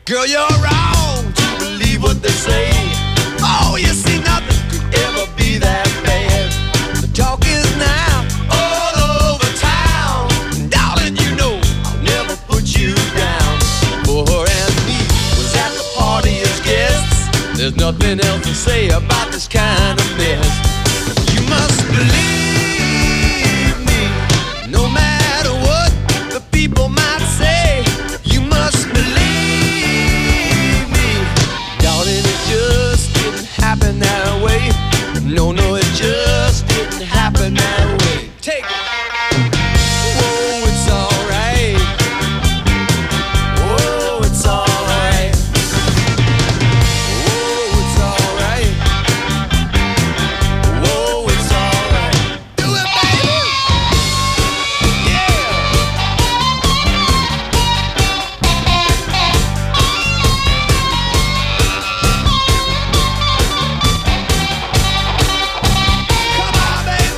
Girl, you're wrong to believe what they say. Oh, you see, nothing could ever be that bad. The talk is now all over town. Darling, you know I'll never put you down. For her and me was at the party as guests. There's nothing else to say about this kind of mess. You must believe me, no matter what the people might say. You must believe me, darling, it just didn't happen that way. No, no, it just didn't happen that way. Take it. Whoa, it's alright. Whoa, it's alright. Whoa, it's alright. Whoa, it's alright. Do it, baby. Yeah. Come on, baby.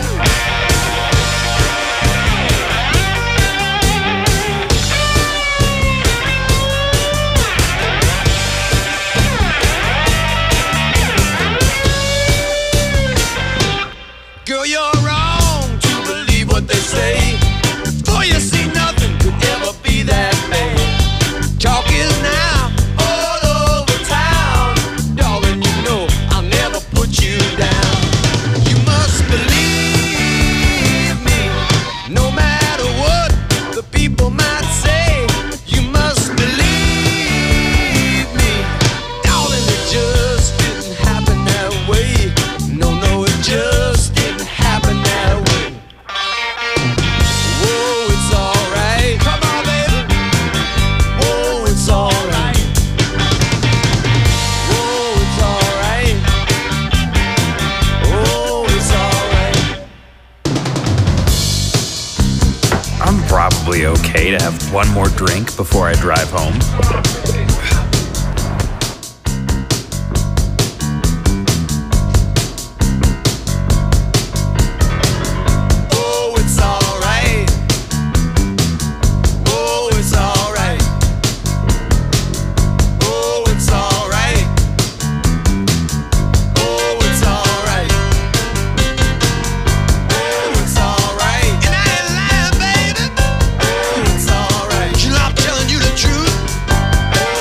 Girl, you're wrong to believe what they say. For you see, nothing could ever be that bad. Talk is now all over town. Darling, you know I'll never put you down. You must believe me, no matter what the people might say. You must believe me, darling, it just didn't happen that way. No, no, it just didn't happen that way. Whoa, it's alright. Come on, baby. Whoa, it's alright. Whoa, it's alright. Whoa, it's alright. I'm probably okay to have one more drink before I drive home. Oh, it's alright. Oh, it's alright. Oh, it's alright. Oh, it's alright. Oh, it's alright. And I ain't lying, baby. Oh, it's alright. You know I'm telling you the truth. Oh,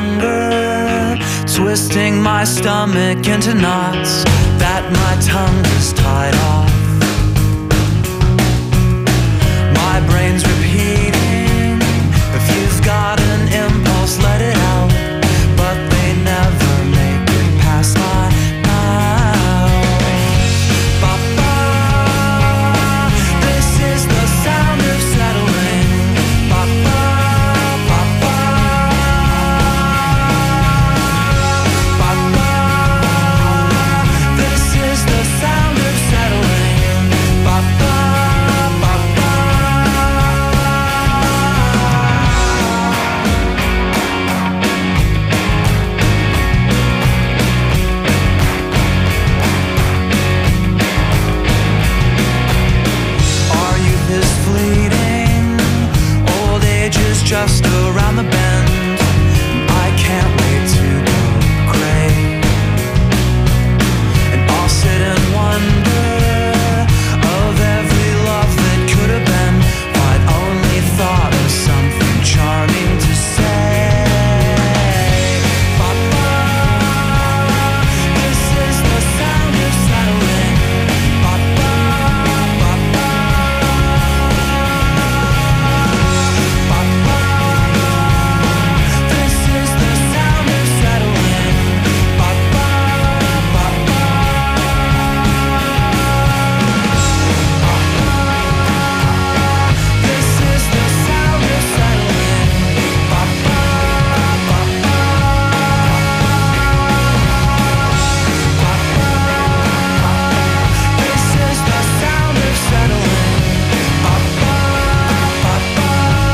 hunger, twisting my stomach into knots that my tongue is tied off. My brain's repeating, if you've got an impulse, let it out. But they never make it past my mouth. Ba-ba, this is the sound of settling. Ba-ba, ba-ba, ba-ba, this is the sound of settling. Ba-ba, ba-ba. Our youth is fleeting, old age is just around the bend. I can't wait to go gray, and I'll sit and wonder of every love that could have been, if I'd only thought of something charming to say. Ba-ba, this is the sound of settling. Ba-ba, ba-ba, ba-ba, this is the sound of settling. Ba-ba, ba-ba, this is the sound of settling. Ba-ba, ba-ba, this is the sound of settling. Ba-ba, ba-ba.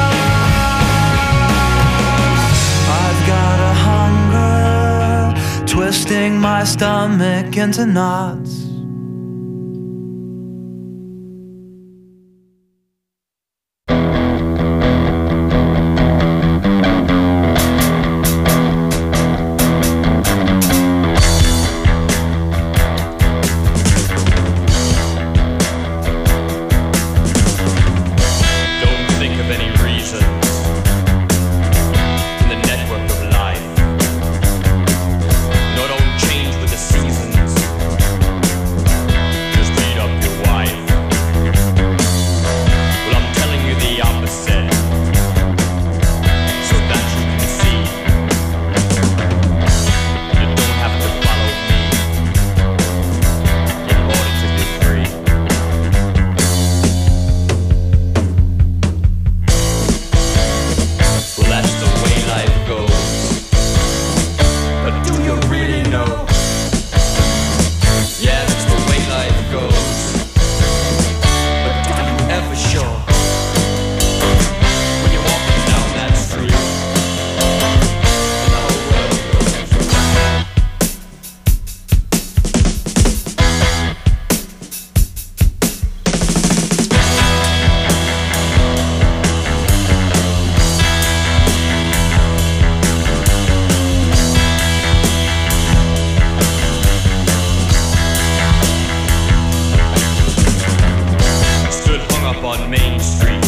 I've got a hunger, twisting my stomach into knots. Don't think of any reasons in the network of life. No, don't change with the seasons. Just beat up your wife. Well, I'm telling you the opposite, so that you can see. You don't have to follow me in order to be free. Well, that's the way life goes. But do you really know? Yeah, that's the way life goes. But are you ever sure? When you're walking down that street, and the whole world goes. Stood hung up on Main Street.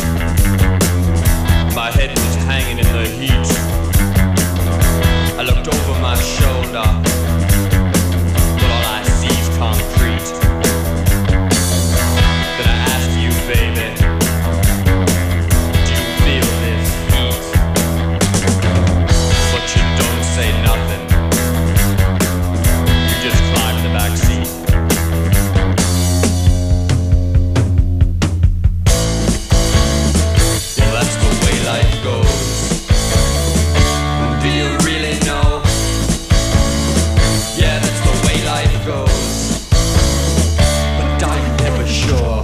My head was hanging in the heat. I looked over my shoulder, but all I see is concrete. Then I asked you, baby, do you feel this heat? But you don't say nothing. You just climb in the back seat. Well, that's the way life goes. Do you really know? Yeah, that's the way life goes. But are you ever sure?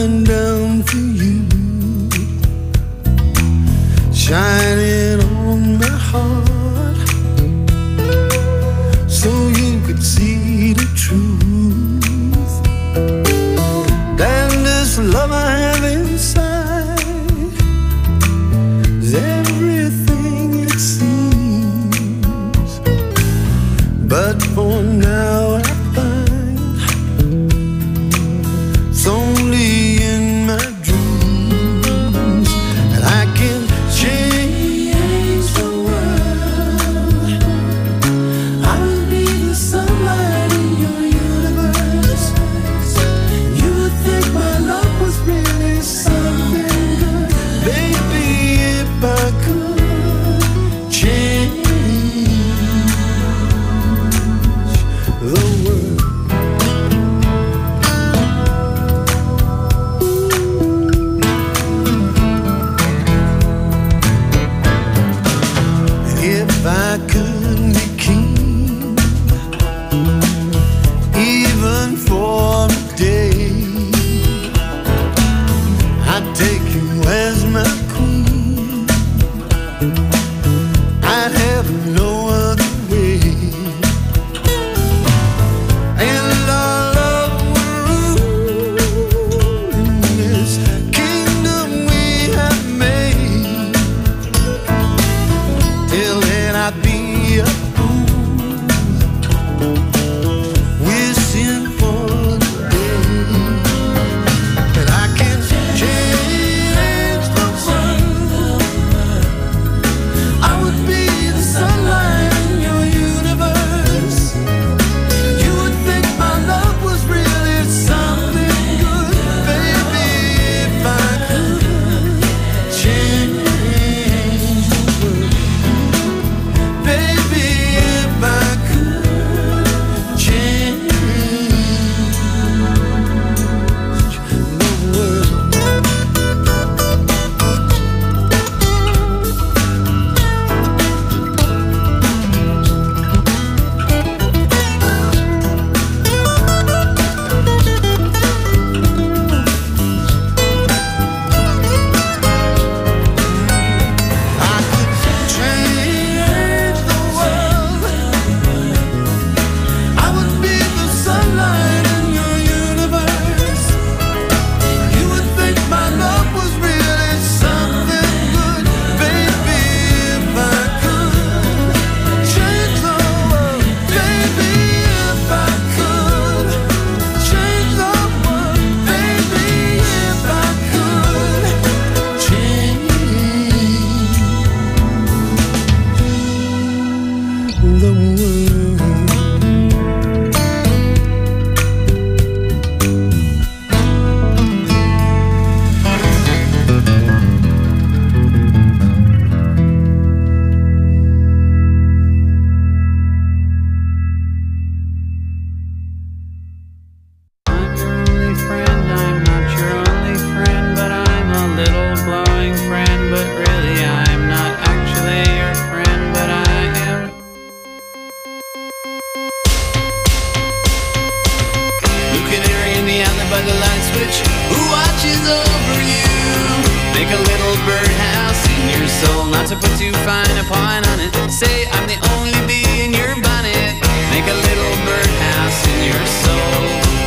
coming down for you, shining on my heart, so you could see the truth. And this love I have inside is everything it seems, but for now I find it's only in my dreams that I can change the world. I will be the sunlight in your universe. You would think my love was really something good, baby, if I could change the world. If I could be king, even for a day, I'd take you as my queen. I'd have no other way, and our love would rule in this kingdom we have made. Till then I'd be a fool, wishing for the day that I can change the world. I would be the sunlight in your universe. You would think my love was really something good, baby, if I could change the world. Baby, if I could change the world. I could change the world. I would be the sunlight in your universe. You would think my love was really something good, baby, if I could change the world. Baby, if I could change the world. Baby, if I could change the world. I'm your only friend, I'm not your only friend, but I'm a little glowing friend, but really I'm not actually your friend, but I am. Blue canary in the outlet by the light switch, who watches over you? Make a little birdhouse in your soul, not to put too fine a point on it. Say I'm the only bee in your bonnet. Make a little birdhouse in your soul.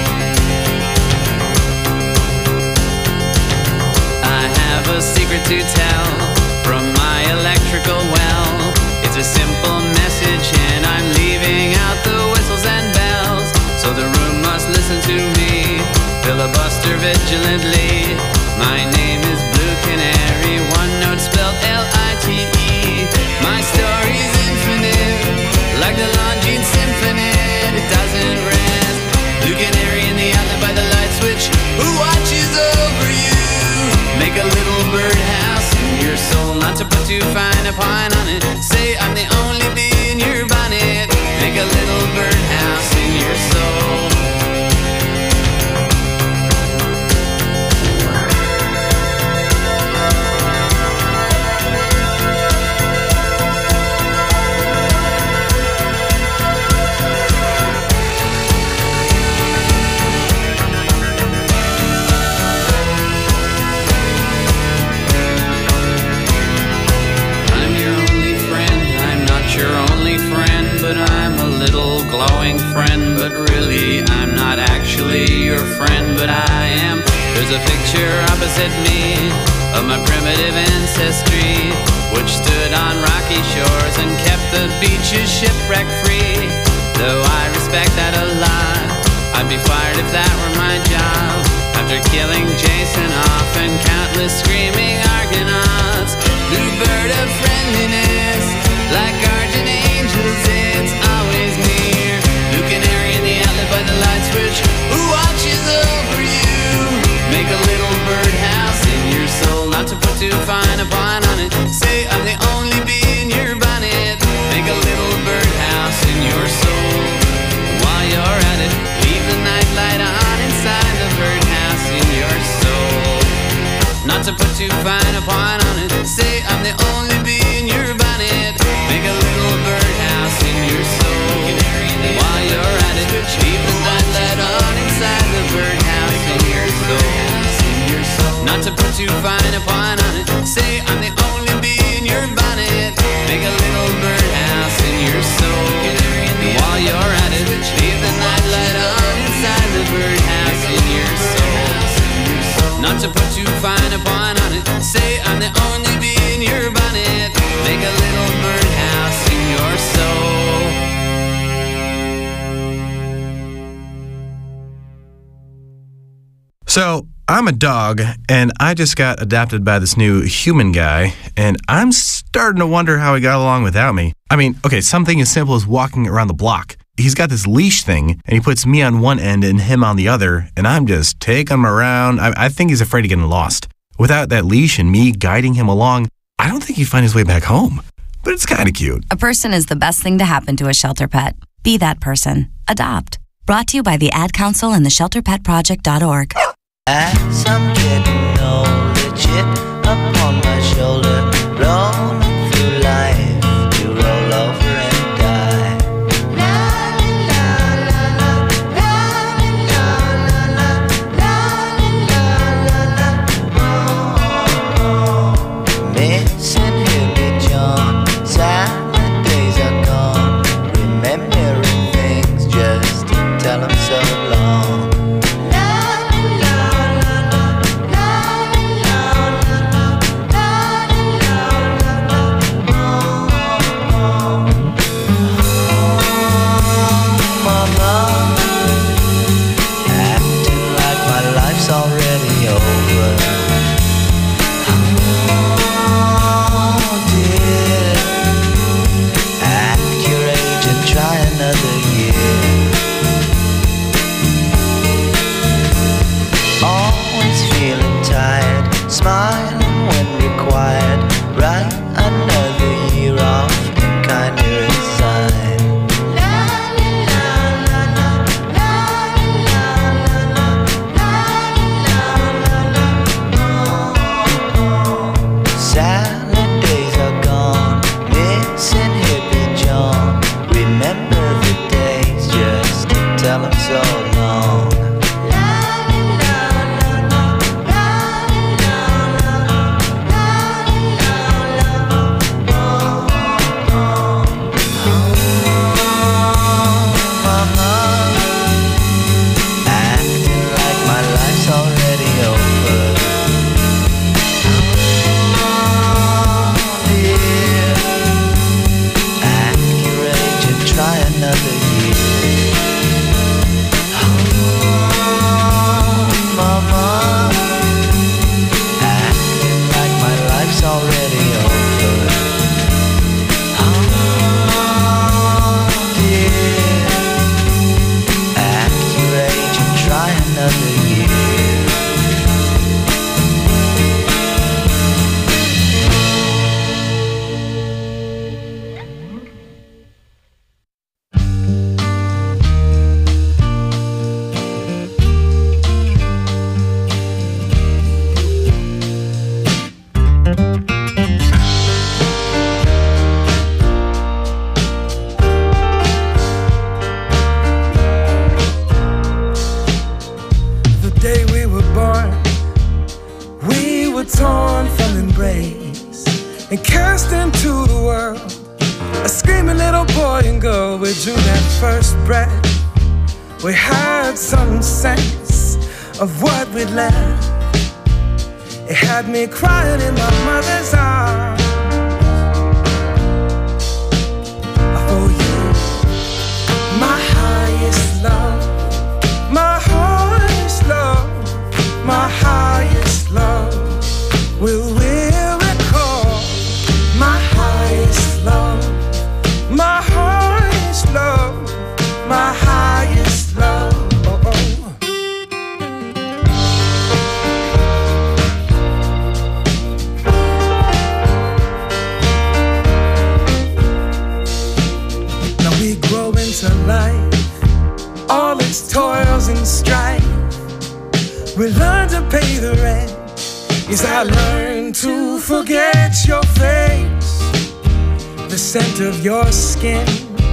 I have a secret to tell from my electrical well. It's a simple message and I'm leaving out the whistles and bells, so the room must listen to me, filibuster vigilantly. My name is Blue Canary, one note spelled L-I-T-E. My story's infinite, like the Longines Symphony, it doesn't rest. Blue Canary in the outlet by the light switch, who watches over you? Make a little birdhouse in your soul, not to put too fine a point on it. Say I'm the only bee in your bonnet. Make a little birdhouse in your soul. There's a picture opposite me of my primitive ancestry, which stood on rocky shores and kept the beaches shipwreck-free. Though I respect that a lot, I'd be fired if that were my job. After killing Jason off and countless screaming Argonauts, bluebird of friendliness, like guardian angels, it's always near. Blue canary in the outlet by the light switch, who watches over you? Make a little birdhouse in your soul, not to put too fine a point on it. Say I'm the only bee in your bonnet. Make a little birdhouse in your soul. While you're at it, leave the nightlight on inside the birdhouse in your soul. Not to put too fine a point on it. Say I'm the only bee in your bonnet. Make a little birdhouse in your soul. While you're at it, leave the nightlight on inside the birdhouse in your soul. Not to put too fine a point on it. Say I'm the only bee in your bonnet. Make a little birdhouse in your soul. While you're at it, leave the nightlight on inside the birdhouse in your soul. Not to put too fine a point on it. Say I'm the only bee in your bonnet. Make a little birdhouse in your soul. So, I'm a dog, and I just got adopted by this new human guy, and I'm starting to wonder how he got along without me. I mean, okay, something as simple as walking around the block. He's got this leash thing, and he puts me on one end and him on the other, and I'm just taking him around. I think he's afraid of getting lost. Without that leash and me guiding him along, I don't think he'd find his way back home. But it's kind of cute. A person is the best thing to happen to a shelter pet. Be that person. Adopt. Brought to you by the Ad Council and the ShelterPetProject.org. As I'm getting older, chip upon my shoulder, rolling through life to roll over and die. Missing hippie John, silent days are gone, remembering things just to tell them so long. Already over. Oh dear, act your age and try another year. Always feeling tired, smiling when required. Write another year off and kinda resign. Silent days are gone, missing hippie John. Remember the days just to tell him so long. Acting like my life's already over. Try another year. Oh, mama, acting like my life's already over. Oh, dear, act your age and try another year. Torn from embrace and cast into the world, a screaming little boy and girl. We drew that first breath. We had some sense of what we'd left. It had me crying in my mother's arms. For you, my highest love, my highest love, my highest love. Will recall my highest love, my highest love, my highest love. Now we grow into life, all its toils and strife. We learn to pay the rent. Yes, I learned to forget your face, the scent of your skin,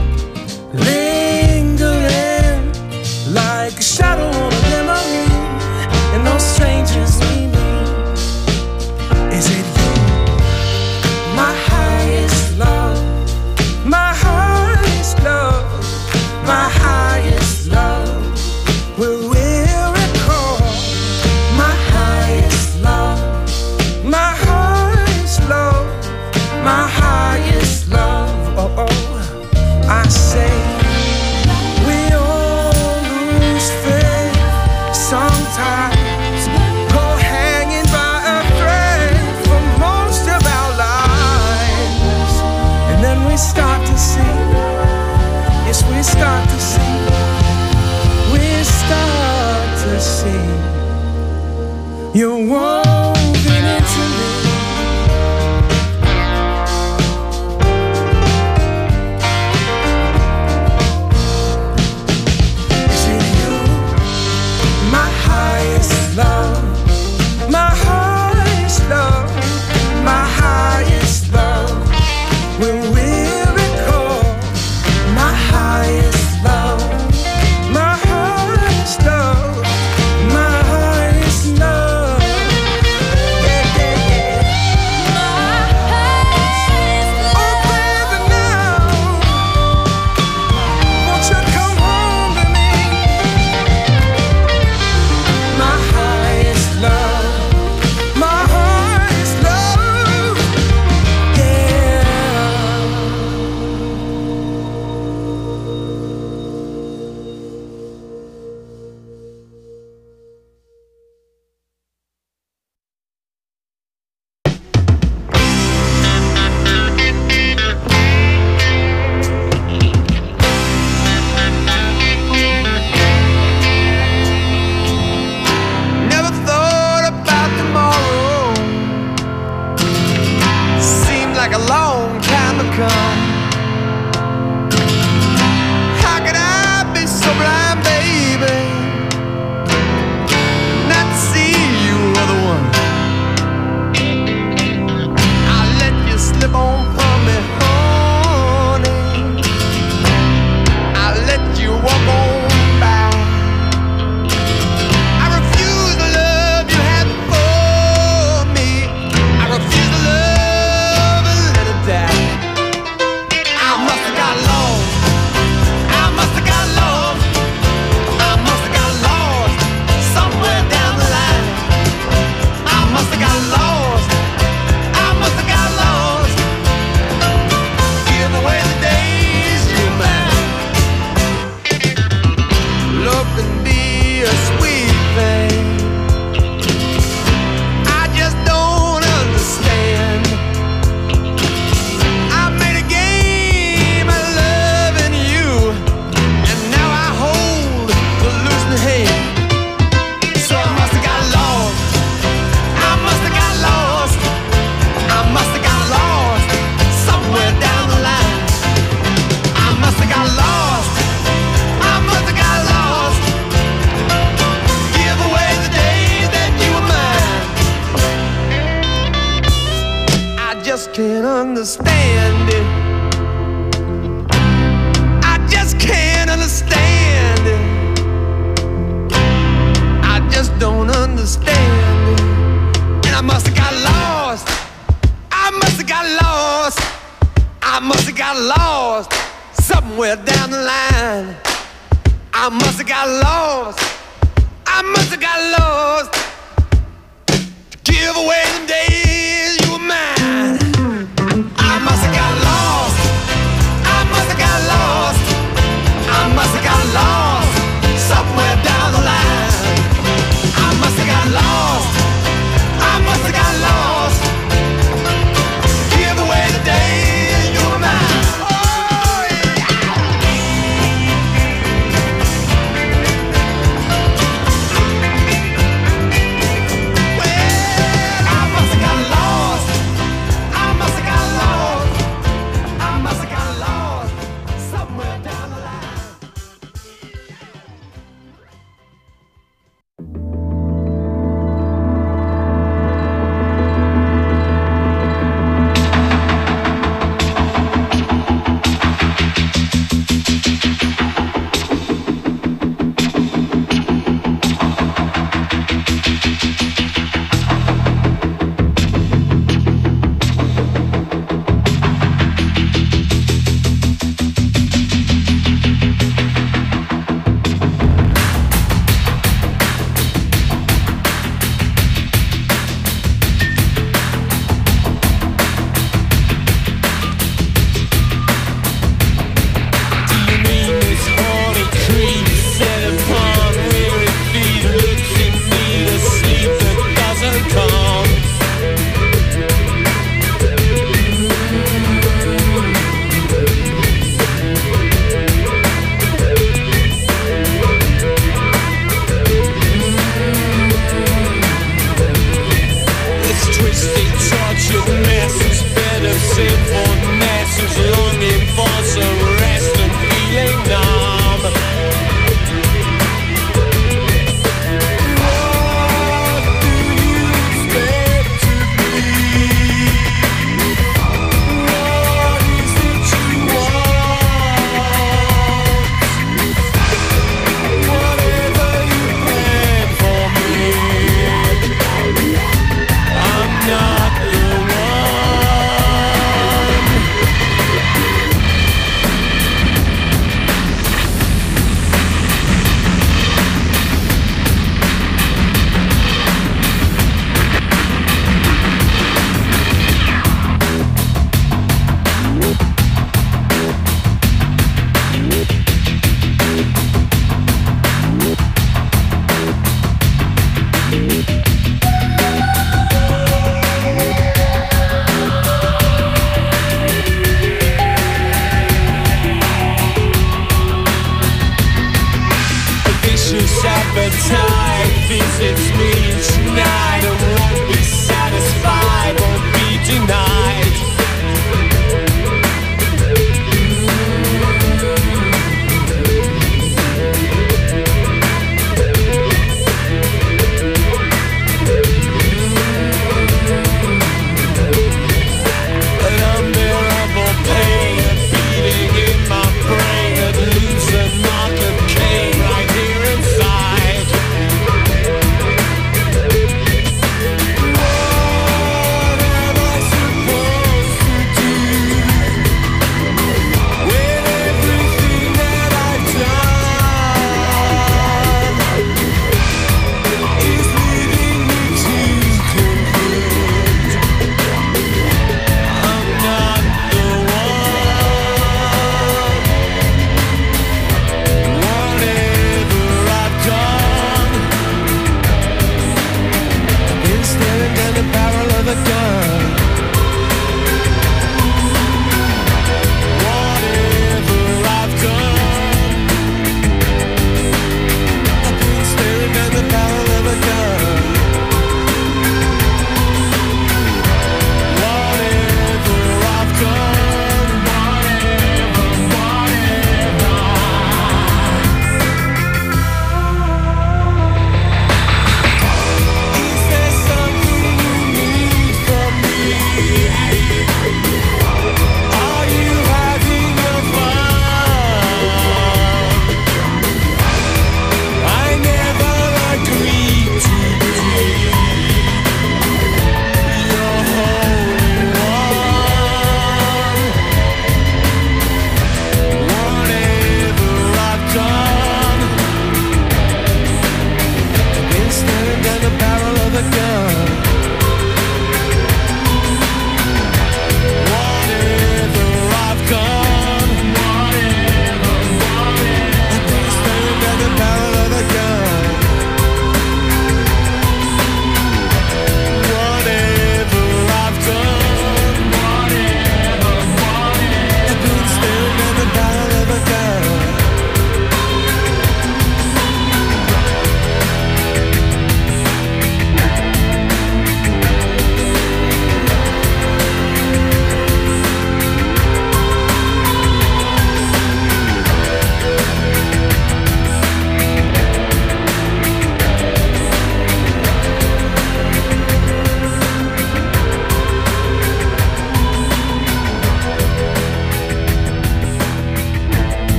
lingering like a shadow on a memory, and those strangers we meet. Is it you, my highest love, my highest love, my highest love? Will we recall my highest love, my highest love, my highest love? Oh, oh, I say we all lose faith sometimes, go hanging by a thread for most of our lives, and then we start to see, yes, we start to see, we start to see you're woven into me. Is it you, my highest love, my highest love, my highest love? When we recall my highest love, my highest love, my highest love. Yeah, yeah, yeah. My highest love. Oh, baby, now, won't you come home to me? My highest love, my highest love. Yeah. Never thought about tomorrow. Seemed like a long time to come. How could I be so blind, baby, not to see you were the one? I let you slip on from me, honey. I let you walk on by. I refuse the love you had for me. I refuse to love and let it die. I must have got lost. I must have got lost. I must have got lost somewhere down the line. I must have got lost. I must have got lost. Give away the days you're mine. Love can be a sweet thing. I just don't understand. I made a game of loving you, and now I hold the losing hand. So I must have got lost. I must have got lost. I must have got lost somewhere down the line. I must have got lost. I must have got lost. Give away the days that you were mine. I just can't understand it. I just can't understand it. I just don't understand it. And I must have got lost. I must have got lost. I must have got lost somewhere down the line. I must have got lost. I must have got lost. Give away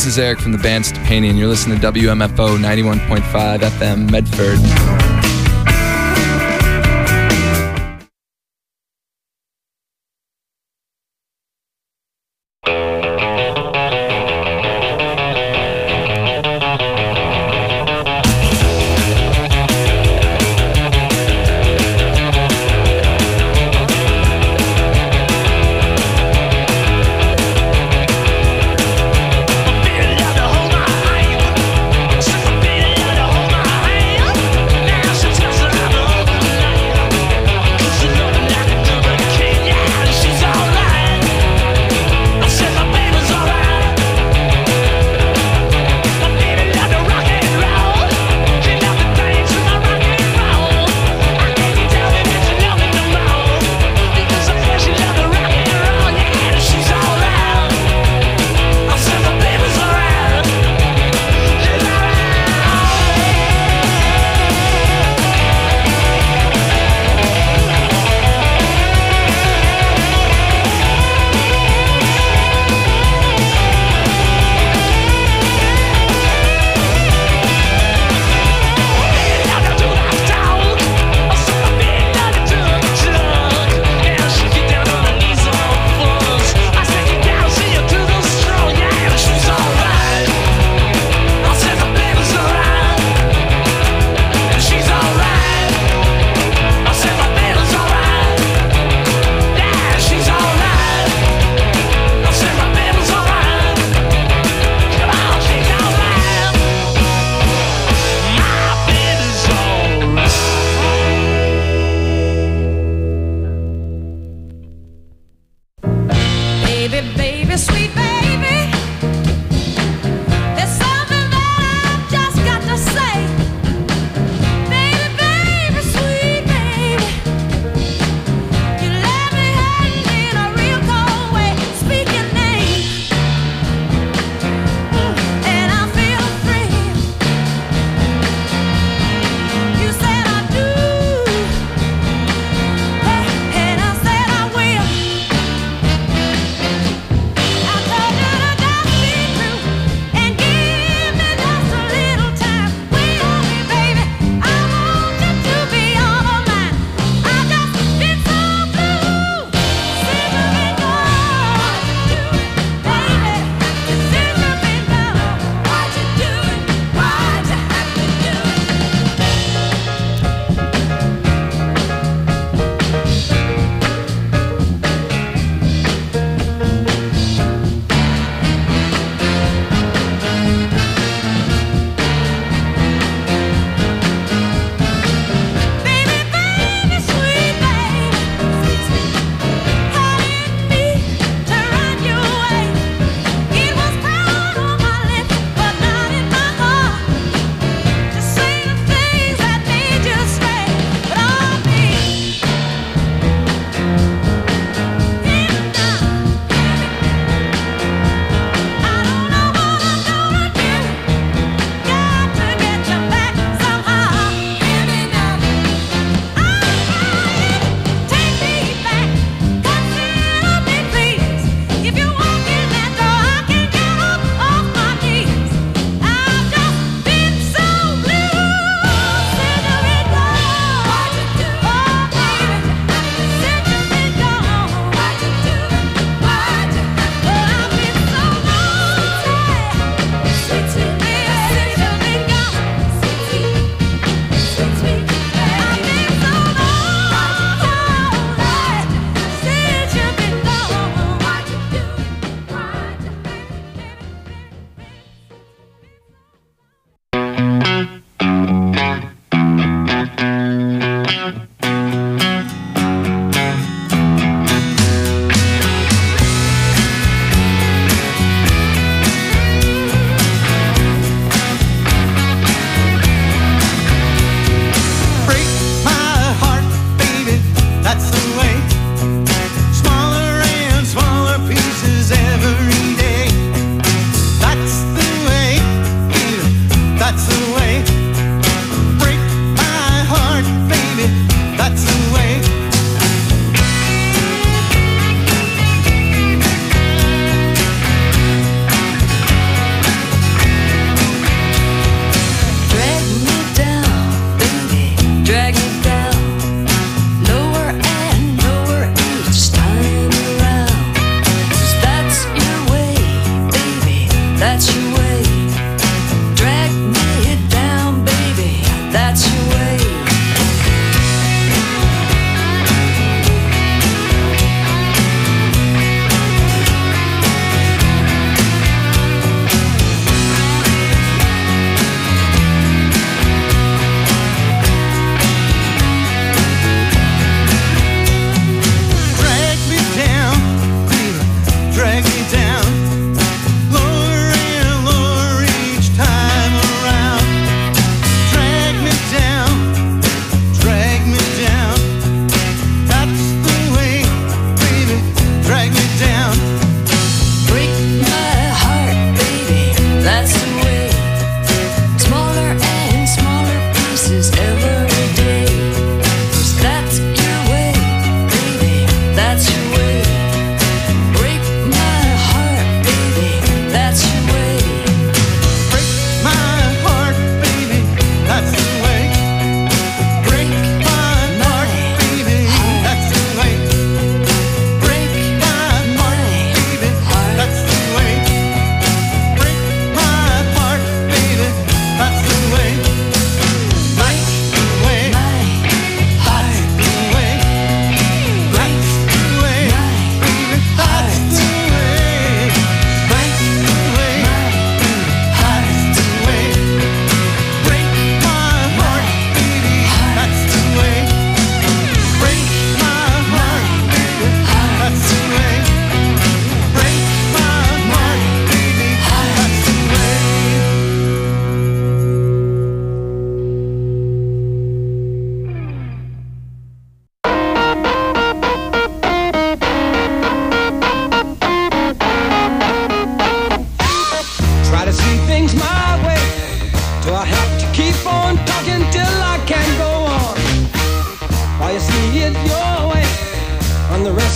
this is Eric from the band Stepani, and you're listening to WMFO 91.5 FM Medford. Feel like to hold my hand.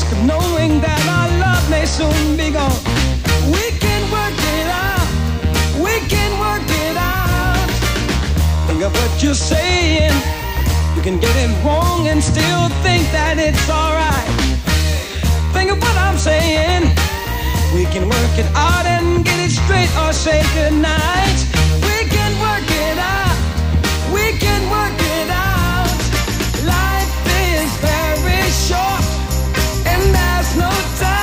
of knowing that our love may soon be gone. We can work it out. We can work it out. Think of what you're saying. You can get it wrong and still think that it's alright. Think of what I'm saying. We can work it out and get it straight or say goodnight. We can work it out. We can work it out. Life is very short and there's no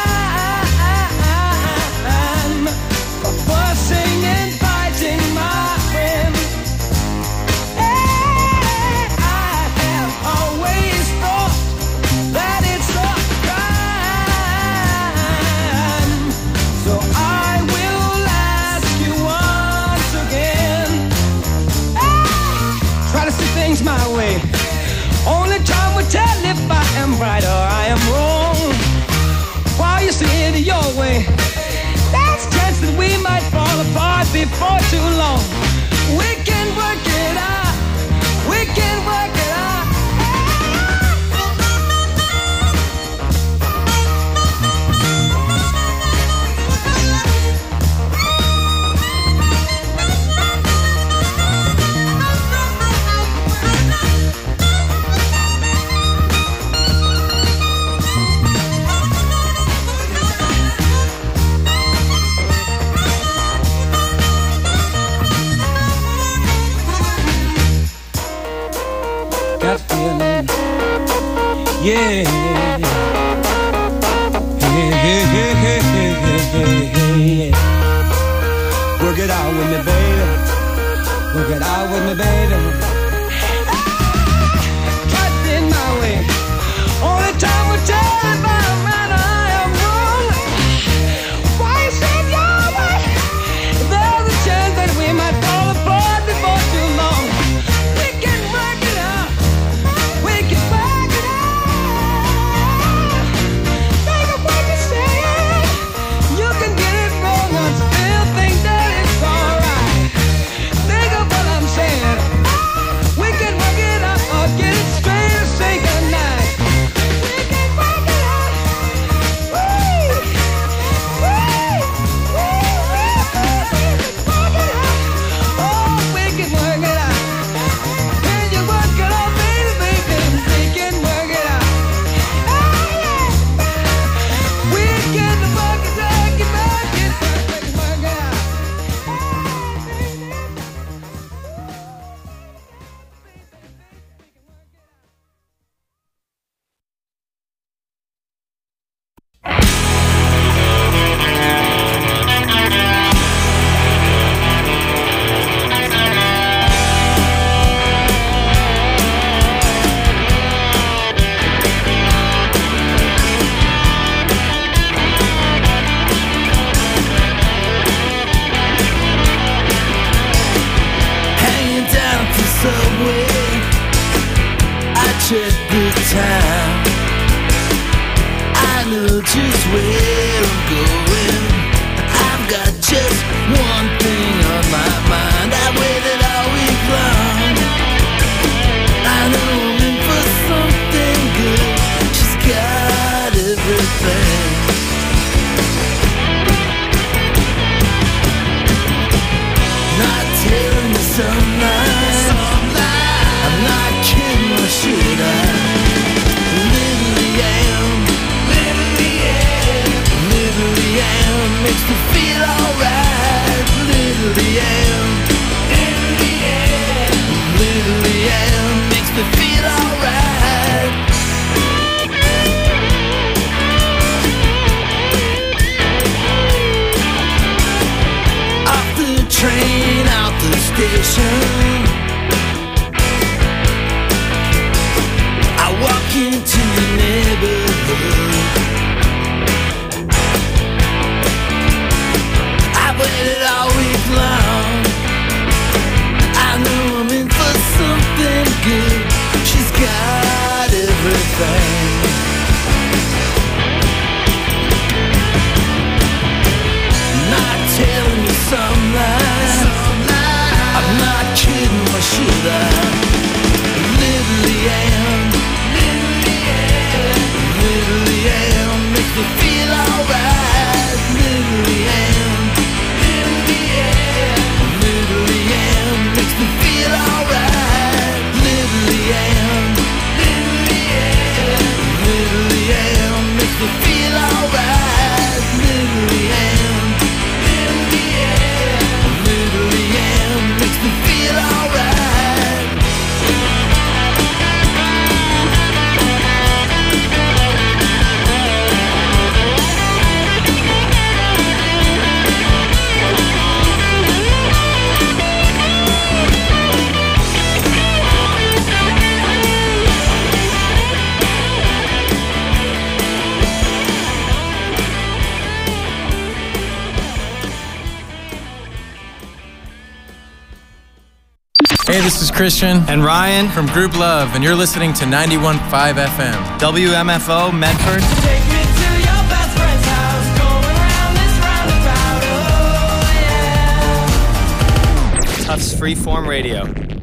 time for fussing and fighting, my friend. My way. Only time will tell if I am right or I am wrong. While you see it your way, there's a chance that we might fall apart before too long. We can work it out. We can work it out. Yeah. Work it out with me, baby. Work it out with me, baby. Got in my way. Only time will tell if I'm right or I am wrong. Why you said your way? There's a chance that we might fall apart before too long. We can work it out. We can work it out. Some lie. I'm not kidding. this is Christian and Ryan from Group Love, and you're listening to 91.5 FM. WMFO Medford. Take me to your best friend's house, going round this roundabout, oh yeah. Tufts Freeform Radio.